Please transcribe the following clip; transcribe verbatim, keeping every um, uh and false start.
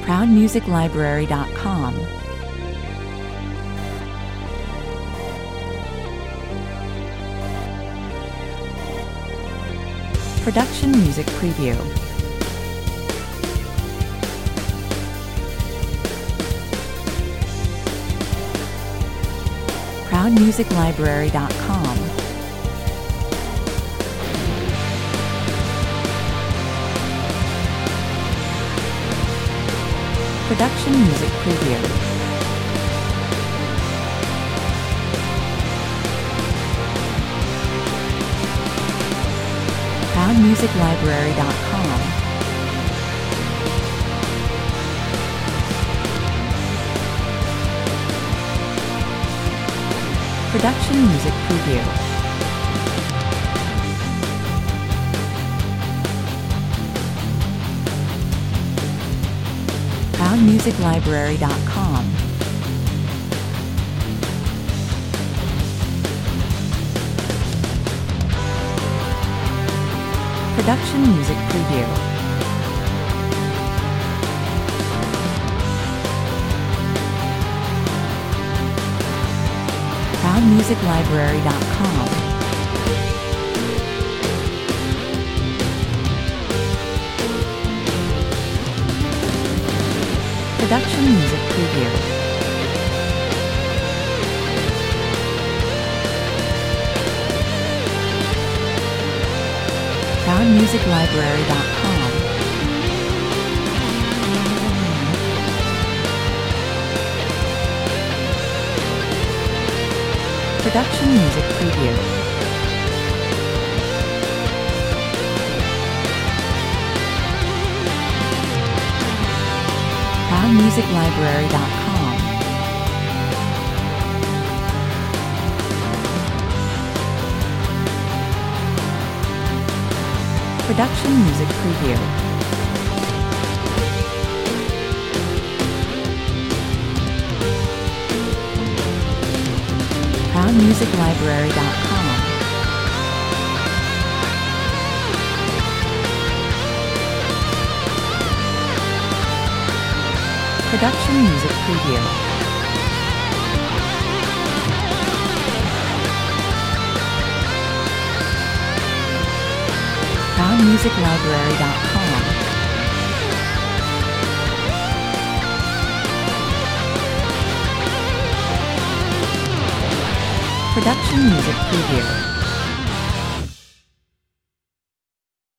proud music library dot com. Production Music Preview. proud music library dot com. Production Music Preview. proud music library dot com. Production Music Preview. proud music library dot com. Production Music Preview. proud music library dot com. Production Music Preview. proud music library dot com. Production Music Preview. proud music library dot com. Production Music Preview. proud music library dot com. Production Music Preview. proud music library dot com. Production Music Preview.